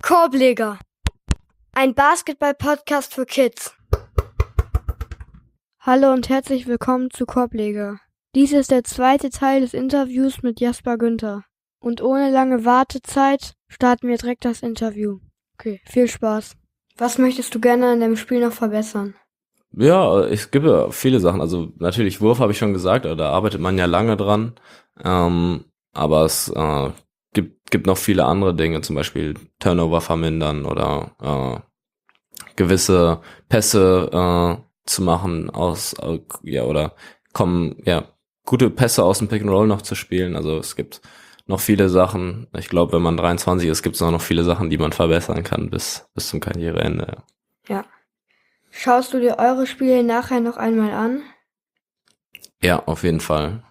Korbleger, ein Basketball-Podcast für Kids. Hallo und herzlich willkommen zu Korbleger. Dies ist der zweite Teil des Interviews mit Jasper Günther. Und ohne lange Wartezeit starten wir direkt das Interview. Okay, viel Spaß. Was möchtest du gerne an deinem Spiel noch verbessern? Ja, es gibt ja viele Sachen. Also natürlich Wurf habe ich schon gesagt, da arbeitet man ja lange dran. Aber es gibt noch viele andere Dinge, zum Beispiel Turnover vermindern oder gewisse Pässe zu machen oder gute Pässe aus dem Pick and Roll noch zu spielen. Also es gibt noch viele Sachen. Ich glaube, wenn man 23 ist, gibt es noch viele Sachen, die man verbessern kann bis zum Karriereende. Ja. Schaust du dir eure Spiele nachher noch einmal an? Ja, auf jeden Fall.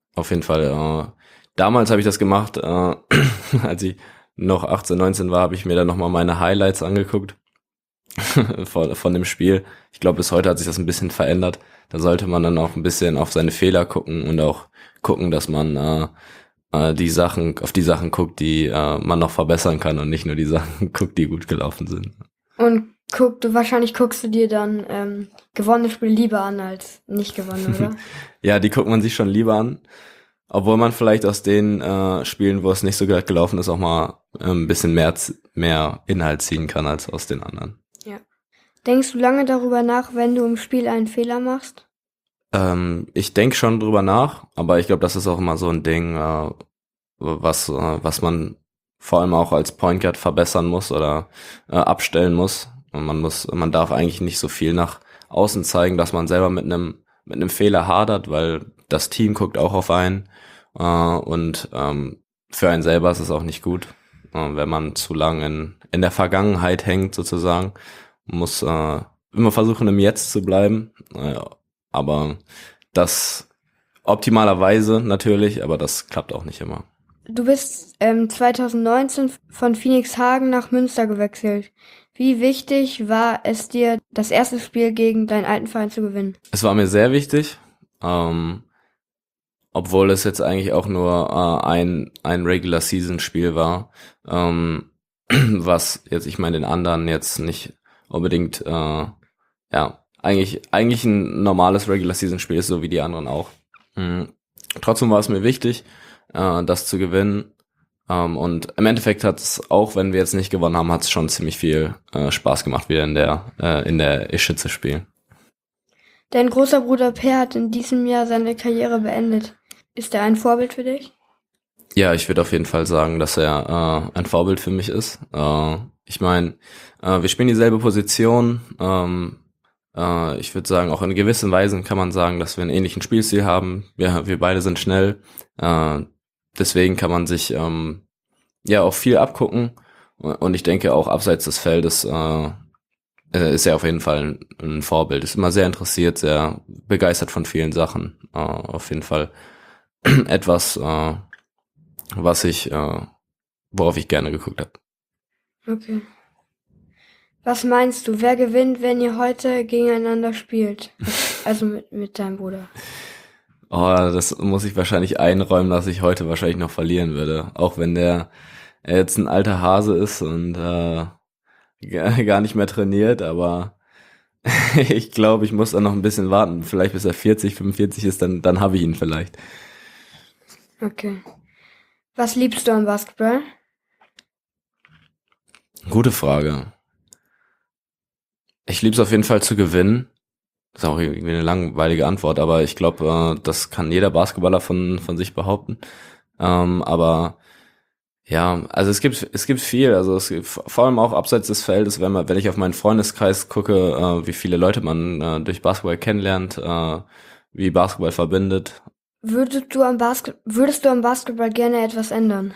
Damals habe ich das gemacht, als ich noch 18, 19 war, habe ich mir dann nochmal meine Highlights angeguckt von dem Spiel. Ich glaube, bis heute hat sich das ein bisschen verändert. Da sollte man dann auch ein bisschen auf seine Fehler gucken und auch gucken, dass man auf die Sachen guckt, die man noch verbessern kann und nicht nur die Sachen guckt, die gut gelaufen sind. Und wahrscheinlich guckst du dir dann gewonnene Spiele lieber an als nicht gewonnene, oder? Ja, die guckt man sich schon lieber an. Obwohl man vielleicht aus den Spielen, wo es nicht so glatt gelaufen ist, auch mal ein bisschen mehr Inhalt ziehen kann als aus den anderen. Ja. Denkst du lange darüber nach, wenn du im Spiel einen Fehler machst? Ich denke schon drüber nach, aber ich glaube, das ist auch immer so ein Ding, was man vor allem auch als Point Guard verbessern muss oder abstellen muss. Und man darf eigentlich nicht so viel nach außen zeigen, dass man selber mit einem Fehler hadert, weil das Team guckt auch auf einen und für einen selber ist es auch nicht gut, wenn man zu lang in der Vergangenheit hängt sozusagen. Man muss immer versuchen, im Jetzt zu bleiben, aber das optimalerweise natürlich, aber das klappt auch nicht immer. Du bist 2019 von Phoenix Hagen nach Münster gewechselt. Wie wichtig war es dir, das erste Spiel gegen deinen alten Verein zu gewinnen? Es war mir sehr wichtig, obwohl es jetzt eigentlich auch nur ein Regular-Season-Spiel war, was jetzt, ich meine, den anderen jetzt nicht unbedingt, eigentlich ein normales Regular-Season-Spiel ist, so wie die anderen auch. Trotzdem war es mir wichtig, das zu gewinnen. Und im Endeffekt hat es, auch wenn wir jetzt nicht gewonnen haben, hat es schon ziemlich viel Spaß gemacht, wieder in der Ische zu spielen. Dein großer Bruder Per hat in diesem Jahr seine Karriere beendet. Ist er ein Vorbild für dich? Ja, ich würde auf jeden Fall sagen, dass er ein Vorbild für mich ist. Ich meine, wir spielen dieselbe Position. Ich würde sagen, auch in gewissen Weisen kann man sagen, dass wir einen ähnlichen Spielstil haben. Wir beide sind schnell. Deswegen kann man sich auch viel abgucken. Und ich denke auch abseits des Feldes ist er auf jeden Fall ein Vorbild. Ist immer sehr interessiert, sehr begeistert von vielen Sachen. Auf jeden Fall etwas, worauf ich gerne geguckt habe. Okay. Was meinst du, wer gewinnt, wenn ihr heute gegeneinander spielt? Also mit deinem Bruder. Oh, das muss ich wahrscheinlich einräumen, dass ich heute wahrscheinlich noch verlieren würde. Auch wenn er jetzt ein alter Hase ist und gar nicht mehr trainiert, aber ich glaube, ich muss dann noch ein bisschen warten. Vielleicht bis er 40, 45 ist, dann habe ich ihn vielleicht. Okay. Was liebst du am Basketball? Gute Frage. Ich liebe es auf jeden Fall zu gewinnen. Das ist auch irgendwie eine langweilige Antwort, aber ich glaube, das kann jeder Basketballer von sich behaupten. Aber ja, also es gibt viel, also es gibt vor allem auch abseits des Feldes, wenn ich auf meinen Freundeskreis gucke, wie viele Leute man durch Basketball kennenlernt, wie Basketball verbindet. Würdest du am Basketball gerne etwas ändern?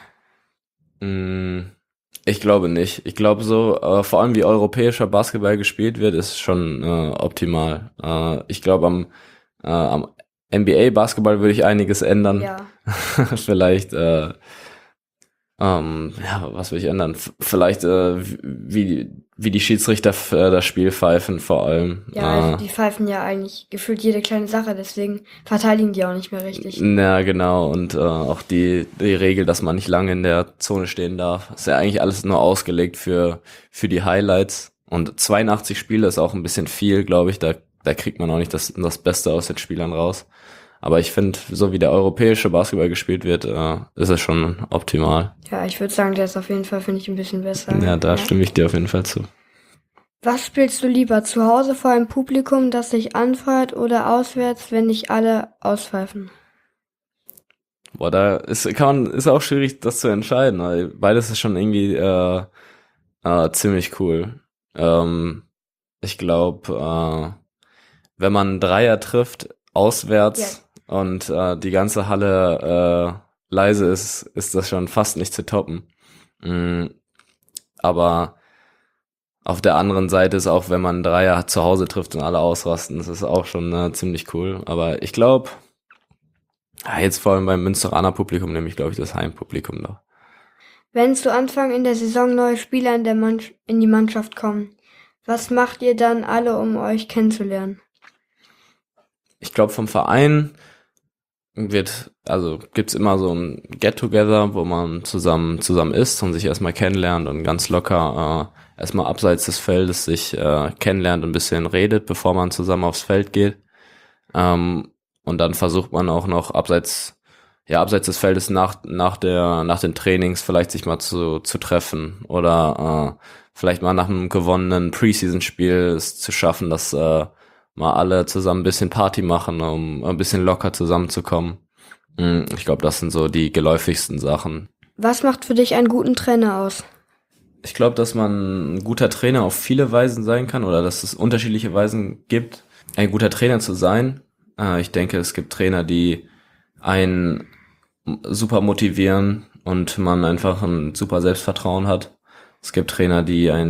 Ich glaube nicht. Ich glaube so, vor allem wie europäischer Basketball gespielt wird, ist schon optimal. Ich glaube am NBA-Basketball würde ich einiges ändern. Ja. Vielleicht, was will ich ändern? Vielleicht wie wie die Schiedsrichter das Spiel pfeifen vor allem. Ja, also die pfeifen ja eigentlich gefühlt jede kleine Sache, deswegen verteidigen die auch nicht mehr richtig. Ja, genau. Und auch die Regel, dass man nicht lange in der Zone stehen darf, ist ja eigentlich alles nur ausgelegt für die Highlights. Und 82 Spiele ist auch ein bisschen viel, glaube ich. Da kriegt man auch nicht das Beste aus den Spielern raus. Aber ich finde, so wie der europäische Basketball gespielt wird, ist es schon optimal. Ja, ich würde sagen, der ist auf jeden Fall, finde ich, ein bisschen besser. Ja, da stimme ich dir auf jeden Fall zu. Was spielst du lieber, zu Hause vor einem Publikum, das dich anfeuert, oder auswärts, wenn dich alle auspfeifen? Boah, da ist auch schwierig, das zu entscheiden, weil beides ist schon irgendwie ziemlich cool. Ich glaube, wenn man einen Dreier trifft, auswärts, und die ganze Halle leise ist das schon fast nicht zu toppen. Aber auf der anderen Seite ist auch, wenn man einen Dreier zu Hause trifft und alle ausrasten, das ist auch schon ziemlich cool. Aber ich glaube, jetzt vor allem beim Münsteraner Publikum nehme ich, glaube ich, das Heimpublikum noch. Wenn zu Anfang in der Saison neue Spieler in die Mannschaft kommen, was macht ihr dann alle, um euch kennenzulernen? Ich glaube, vom Verein gibt's immer so ein Get-Together, wo man zusammen isst und sich erstmal kennenlernt und ganz locker erstmal abseits des Feldes sich kennenlernt und ein bisschen redet, bevor man zusammen aufs Feld geht. Und dann versucht man auch noch abseits des Feldes nach den Trainings vielleicht sich mal zu treffen oder vielleicht mal nach einem gewonnenen Preseason-Spiel es zu schaffen, dass mal alle zusammen ein bisschen Party machen, um ein bisschen locker zusammenzukommen. Ich glaube, das sind so die geläufigsten Sachen. Was macht für dich einen guten Trainer aus? Ich glaube, dass man ein guter Trainer auf viele Weisen sein kann oder dass es unterschiedliche Weisen gibt, ein guter Trainer zu sein. Ich denke, es gibt Trainer, die einen super motivieren und man einfach ein super Selbstvertrauen hat. Es gibt Trainer,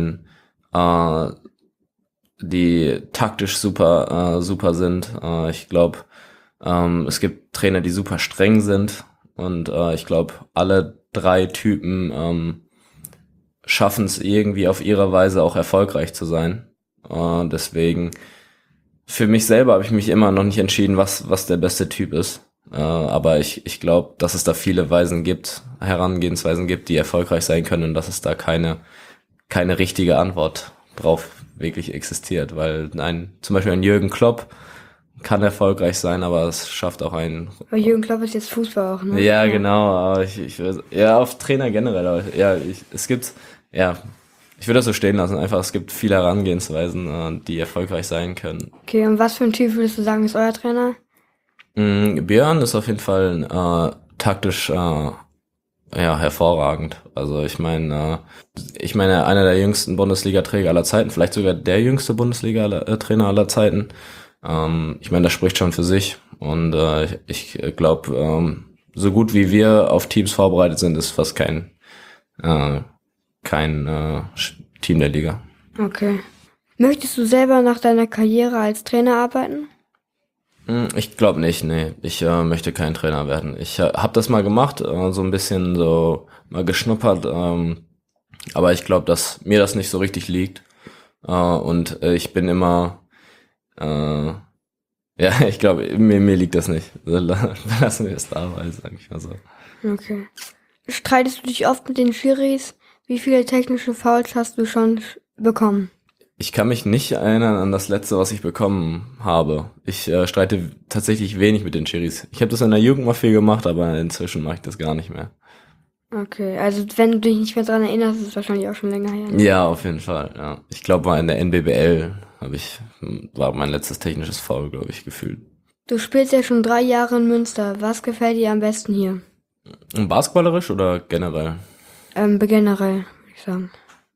die taktisch super sind. Ich glaube, es gibt Trainer, die super streng sind und ich glaube, alle drei Typen schaffen es irgendwie auf ihre Weise auch erfolgreich zu sein. Deswegen, für mich selber habe ich mich immer noch nicht entschieden, was der beste Typ ist. Aber ich glaube, dass es da viele Herangehensweisen gibt, die erfolgreich sein können und dass es da keine richtige Antwort drauf wirklich existiert, weil zum Beispiel ein Jürgen Klopp kann erfolgreich sein, aber es schafft auch Aber Jürgen Klopp ist jetzt Fußball auch, ne? Ja, genau, aber auf Trainer generell, aber ich würde das so stehen lassen, einfach, es gibt viele Herangehensweisen, die erfolgreich sein können. Okay, und was für ein Typ würdest du sagen, ist euer Trainer? Björn ist auf jeden Fall taktisch hervorragend. Also ich meine, einer der jüngsten Bundesliga-Träger aller Zeiten, vielleicht sogar der jüngste Bundesliga-Trainer aller Zeiten. Ich meine, das spricht schon für sich. Und ich glaube, so gut wie wir auf Teams vorbereitet sind, ist fast kein Team der Liga. Okay. Möchtest du selber nach deiner Karriere als Trainer arbeiten? Ich glaube nicht, nee. Ich möchte kein Trainer werden. Ich habe das mal gemacht, so ein bisschen so mal geschnuppert, aber ich glaube, dass mir das nicht so richtig liegt. Und ich bin immer, ich glaube, mir liegt das nicht. Lassen wir es dabei, sag ich mal so. Okay. Streitest du dich oft mit den Schiris? Wie viele technische Fouls hast du schon bekommen? Ich kann mich nicht erinnern an das letzte, was ich bekommen habe. Ich streite tatsächlich wenig mit den Schiris. Ich habe das in der Jugend mal viel gemacht, aber inzwischen mache ich das gar nicht mehr. Okay, also wenn du dich nicht mehr daran erinnerst, ist es wahrscheinlich auch schon länger her. Ne? Ja, auf jeden Fall, ja. Ich glaube mal in der NBBL war mein letztes technisches Foul, glaube ich, gefühlt. Du spielst ja schon 3 Jahre in Münster. Was gefällt dir am besten hier? Basketballerisch oder generell? Generell, würde ich sagen.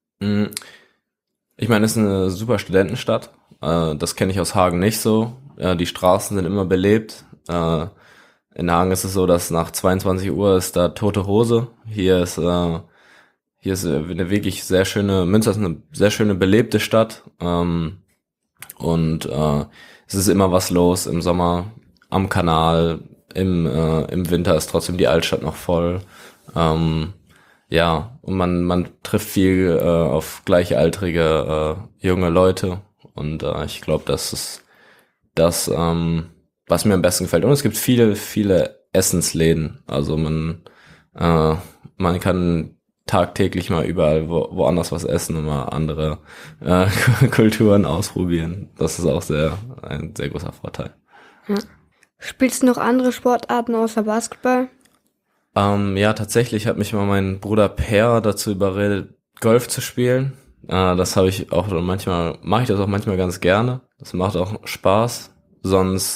Ich meine, es ist eine super Studentenstadt. Das kenne ich aus Hagen nicht so. Die Straßen sind immer belebt. In Hagen ist es so, dass nach 22 Uhr ist da tote Hose. Hier ist eine wirklich sehr schöne, Münster ist eine sehr schöne belebte Stadt. Und es ist immer was los im Sommer am Kanal. Im Winter ist trotzdem die Altstadt noch voll. ja, und man trifft viel auf gleichaltrige junge Leute und ich glaube, das ist das, was mir am besten gefällt. Und es gibt viele Essensläden. Also man kann tagtäglich mal überall woanders was essen und mal andere Kulturen ausprobieren. Das ist auch ein sehr großer Vorteil. Ja. Spielst du noch andere Sportarten außer Basketball? Ja, tatsächlich hat mich mal mein Bruder Per dazu überredet, Golf zu spielen. Das habe ich auch mache ich das auch manchmal ganz gerne. Das macht auch Spaß. Sonst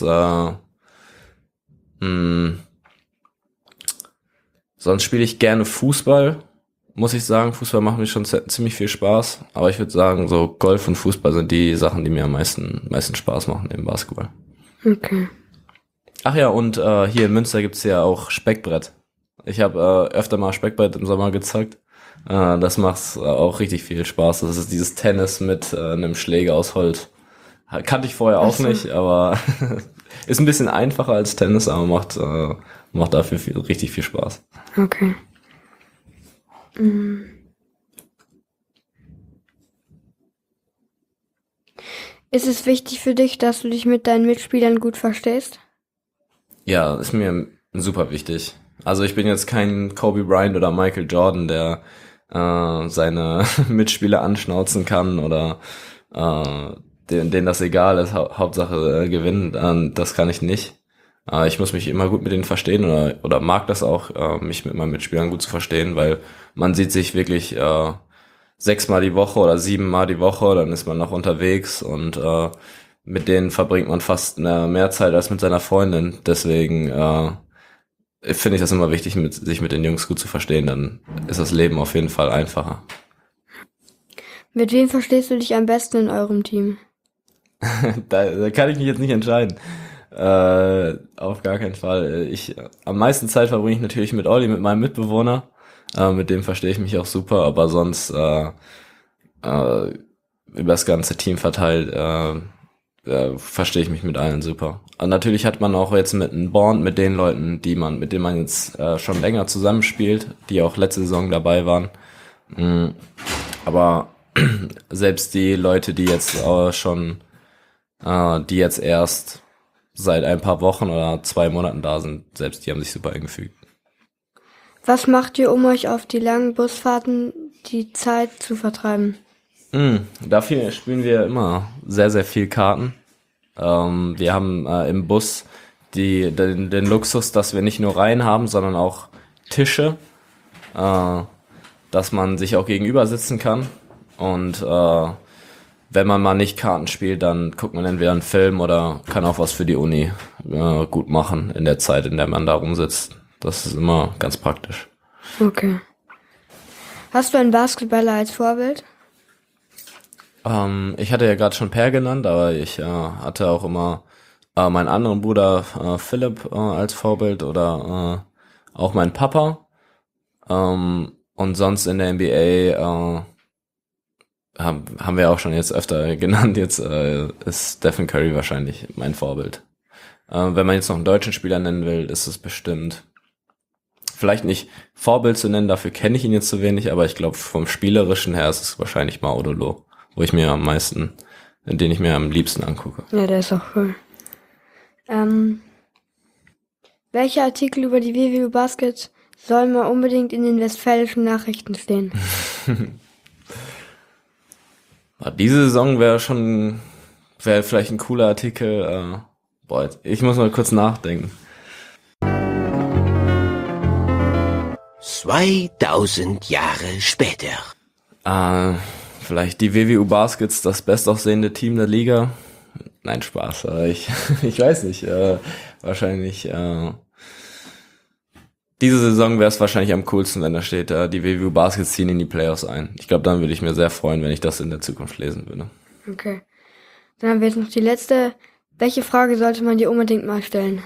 spiele ich gerne Fußball, muss ich sagen. Fußball macht mir schon ziemlich viel Spaß. Aber ich würde sagen, so Golf und Fußball sind die Sachen, die mir am meisten Spaß machen im Basketball. Okay. Ach ja, und hier in Münster gibt's ja auch Speckbrett. Ich habe öfter mal Speckbrett im Sommer gezockt. Das macht auch richtig viel Spaß. Das ist dieses Tennis mit einem Schläger aus Holz. Kannte ich vorher auch nicht, aber ist ein bisschen einfacher als Tennis, aber macht dafür richtig viel Spaß. Okay. Ist es wichtig für dich, dass du dich mit deinen Mitspielern gut verstehst? Ja, ist mir super wichtig. Also ich bin jetzt kein Kobe Bryant oder Michael Jordan, der seine Mitspieler anschnauzen kann oder denen das egal ist, Hauptsache gewinnen. Das kann ich nicht. Ich muss mich immer gut mit denen verstehen oder mag das auch, mich mit meinen Mitspielern gut zu verstehen, weil man sieht sich wirklich 6-mal die Woche oder 7-mal die Woche, dann ist man noch unterwegs und mit denen verbringt man fast mehr Zeit als mit seiner Freundin. Deswegen finde ich das immer wichtig, sich mit den Jungs gut zu verstehen. Dann ist das Leben auf jeden Fall einfacher. Mit wem verstehst du dich am besten in eurem Team? Da kann ich mich jetzt nicht entscheiden. Auf gar keinen Fall. Am meisten Zeit verbringe ich natürlich mit Olli, mit meinem Mitbewohner. Mit dem verstehe ich mich auch super, aber sonst über das ganze Team verteilt verstehe ich mich mit allen super. Und natürlich hat man auch jetzt mit einem Bond mit den Leuten, mit denen man jetzt schon länger zusammenspielt, die auch letzte Saison dabei waren. Aber selbst die Leute, die jetzt erst seit ein paar Wochen oder 2 Monaten da sind, selbst die haben sich super eingefügt. Was macht ihr, um euch auf die langen Busfahrten die Zeit zu vertreiben? Dafür spielen wir immer sehr, sehr viel Karten. Wir haben im Bus den Luxus, dass wir nicht nur Reihen haben, sondern auch Tische, dass man sich auch gegenüber sitzen kann. Und wenn man mal nicht Karten spielt, dann guckt man entweder einen Film oder kann auch was für die Uni gut machen in der Zeit, in der man da rumsitzt. Das ist immer ganz praktisch. Okay. Hast du einen Basketballer als Vorbild? Ich hatte ja gerade schon Per genannt, aber ich hatte auch immer meinen anderen Bruder Philipp als Vorbild oder auch meinen Papa. Und sonst in der NBA haben wir auch schon jetzt öfter genannt. Jetzt ist Stephen Curry wahrscheinlich mein Vorbild. Wenn man jetzt noch einen deutschen Spieler nennen will, ist es bestimmt vielleicht nicht Vorbild zu nennen, dafür kenne ich ihn jetzt zu wenig, aber ich glaube vom Spielerischen her ist es wahrscheinlich Maudolo, den ich mir am liebsten angucke. Ja, der ist auch cool. Welcher Artikel über die WWU Basket soll mal unbedingt in den Westfälischen Nachrichten stehen? Diese Saison wäre vielleicht ein cooler Artikel. Ich muss mal kurz nachdenken. 2000 Jahre später. Vielleicht die WWU Baskets, das bestaussehende Team der Liga. Nein, Spaß. Ich weiß nicht. Wahrscheinlich diese Saison wäre es wahrscheinlich am coolsten, wenn da steht, die WWU Baskets ziehen in die Playoffs ein. Ich glaube, dann würde ich mir sehr freuen, wenn ich das in der Zukunft lesen würde. Okay. Dann haben wir jetzt noch die letzte. Welche Frage sollte man dir unbedingt mal stellen?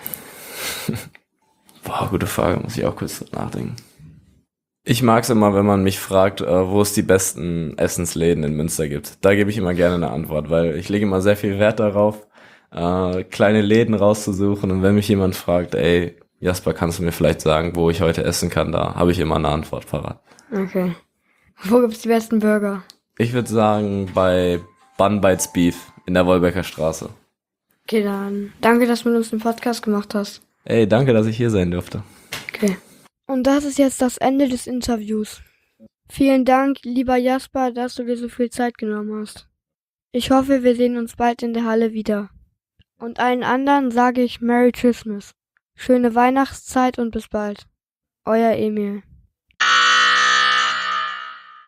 Gute Frage, muss ich auch kurz nachdenken. Ich mag es immer, wenn man mich fragt, wo es die besten Essensläden in Münster gibt. Da gebe ich immer gerne eine Antwort, weil ich lege immer sehr viel Wert darauf, kleine Läden rauszusuchen. Und wenn mich jemand fragt, ey, Jasper, kannst du mir vielleicht sagen, wo ich heute essen kann, da habe ich immer eine Antwort parat. Okay. Wo gibt's die besten Burger? Ich würde sagen, bei Bun Bites Beef in der Wolbecker Straße. Okay, dann danke, dass du mit uns den Podcast gemacht hast. Ey, danke, dass ich hier sein durfte. Okay. Und das ist jetzt das Ende des Interviews. Vielen Dank, lieber Jasper, dass du dir so viel Zeit genommen hast. Ich hoffe, wir sehen uns bald in der Halle wieder. Und allen anderen sage ich Merry Christmas. Schöne Weihnachtszeit und bis bald. Euer Emil.